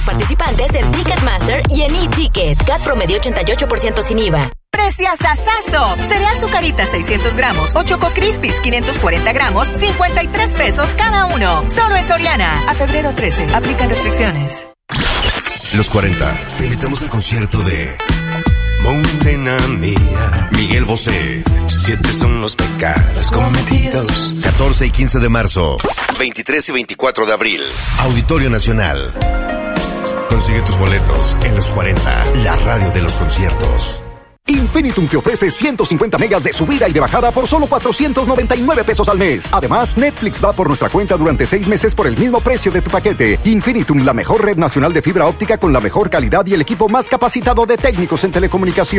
Participantes en Ticketmaster y en eTicket. CAT promedio 88% sin IVA. ¡Preciasasazo! Cereal Zucarita 600 gramos o Choco Crispies 540 gramos, 53 pesos cada uno. Solo en Soriana. A febrero 13. Aplican restricciones. Los 40. Te invitamos al concierto de Mondena Mía, Miguel Bosé. 7 son los pecados cometidos. 14 y 15 de marzo. 23 y 24 de abril. Auditorio Nacional. Consigue tus boletos en Los 40, la radio de los conciertos. Infinitum te ofrece 150 megas de subida y de bajada por solo 499 pesos al mes. Además, Netflix va por nuestra cuenta durante 6 meses por el mismo precio de tu paquete. Infinitum, la mejor red nacional de fibra óptica con la mejor calidad y el equipo más capacitado de técnicos en telecomunicación.